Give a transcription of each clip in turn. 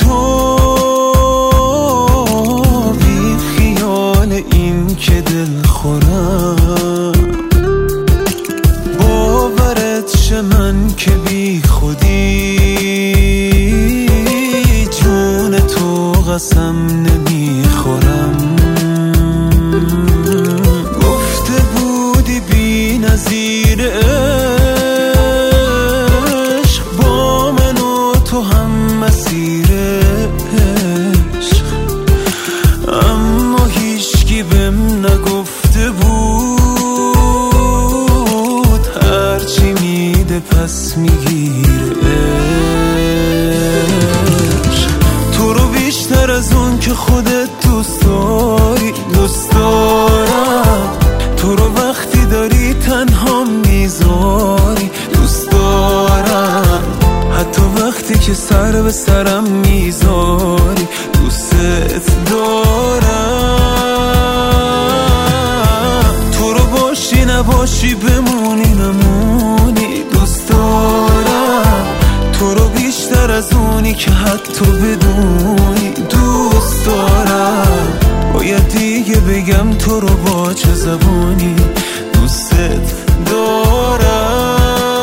تو، بی خیال این که دل خورم، باورت شه من که بی خودی جون تو قسم نمیخورم. گفته بودی بی نظیر عشق، با من و تو هم مسیر عشق، اما هیچکی بهم نگفته بود هرچی میده پس میگیره عشق. تو رو بیشتر از اون که خودت دوست داری دوست دارم، تو رو وقتی داری تنها میذاری دوست دارم، حتی وقتی که سر به سرم میذاری دوست دارم. تو رو باشی نباشی بمونی نمونی دوست دارم، تو رو بیشتر از اونی که حتی بدونی دوست دارم. باید دیگه بگم تو رو با چه زبانی دوست دارم.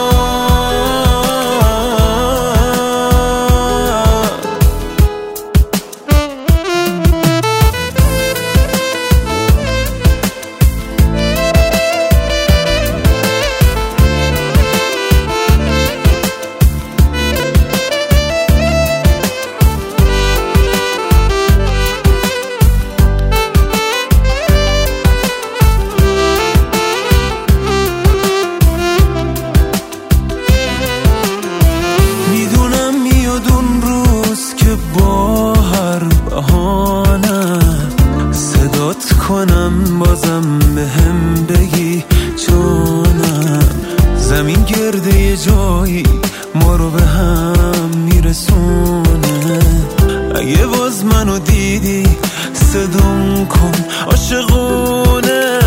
با هر بهانه صدات کنم بازم بهم بگی جانم، زمین گرده یه جایی ما رو به هم میرسونه. اگه باز منو دیدی صدام کن عاشقونه،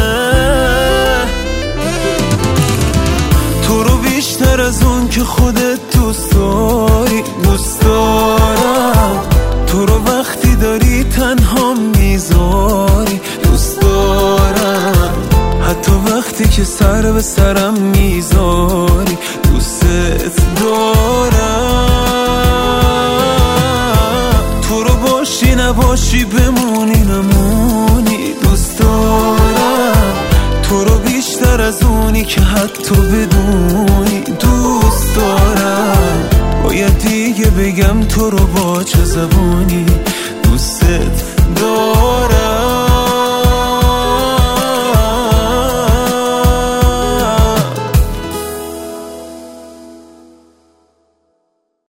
تو رو بیشتر از اون که خودت دوست داری دوست دارم، تو رو وقتی داری تنها میذاری دوست دارم، حتی وقتی که سر به سرم میذاری دوست دارم. تو رو باشی نباشی بمونی نمونی دوست دارم، تو رو بیشتر از اونی که حتی بدونی دوست دارم. باید دیگه بگم تو رو با چه زبانی